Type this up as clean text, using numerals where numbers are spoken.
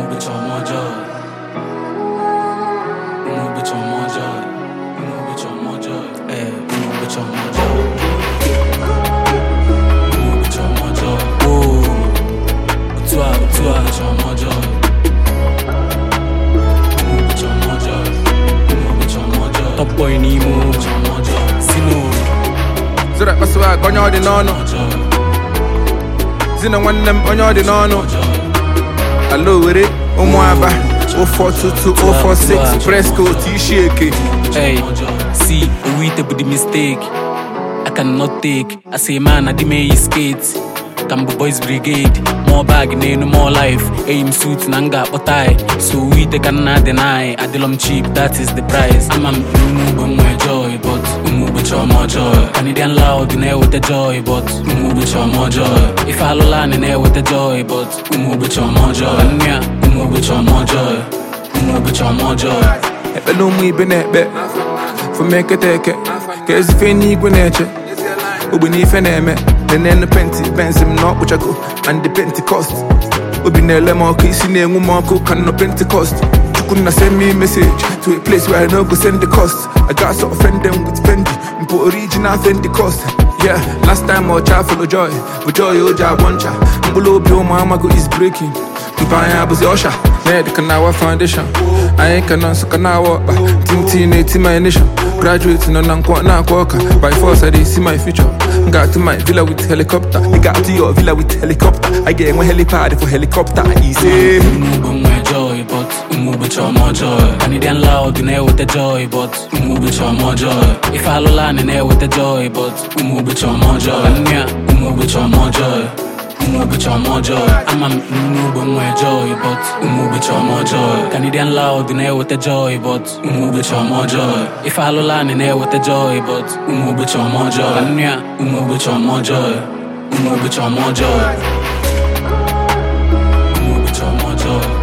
bitch on more joy. Bitch on more joy. Bitch on more joy. Bitch on more joy. Bitch on more joy. Whoa. Bitch on more joy. Bitch on more joy. Bitch on more joy. Top boy Nemo. Bitch on more joy. Sino. Zura paswa konyo di nono. Zina one them onyo di nono. Hello with it, Omwaba 0422 046 Fresco T-Shake. Hey, see, we with the mistake I cannot take. I say man, I demand his skates. Cambo Boys Brigade, more bag, no more life. Aim suits, nanga, but so we they cannot deny. Adilom cheap, that is the price. I'm move my joy, but move with your more joy. Canadian loud in air with the joy, but move with your more joy. If I land in air with the joy, but move with your more joy. And yeah, move with your more joy. Move with your more joy. Hello, me benebe. For make it take it. Cause if you need nature, Ubini Feneme. Then the penty, bends him not which I go, and the Pentecost. Ubine Lemon, kissing a woman cook and no Pentecost. You couldn't send me a message to a place where I know go send the cost. I got so offend them with Fendi, but original Fendi cost. Yeah, last time I child full of joy, but joy, oh, job one child. I'm below Bill, my mama is breaking. I'm buying Abu's Osha, Medical Nawa Foundation. I ain't gonna suck an hour, Tintin, my nation. Graduating on Nankwa Walker. By force, I didn't see my future. Got to my villa with helicopter. I got to your villa with helicopter. I get my helipad for helicopter. Easy. Move my joy, but move with your more joy. Canadian loud in air with the joy, but move with your more joy. If I land in air with the joy, but move with your more joy. And yeah, move with your more joy. Move with your more joy. I'm move my joy, but move with your more joy. Canadian loud in air with the joy, but move with your more joy. If I land in air with the joy, but move with your more joy. And yeah, move with your more joy. Move with your more joy. Move with your more joy.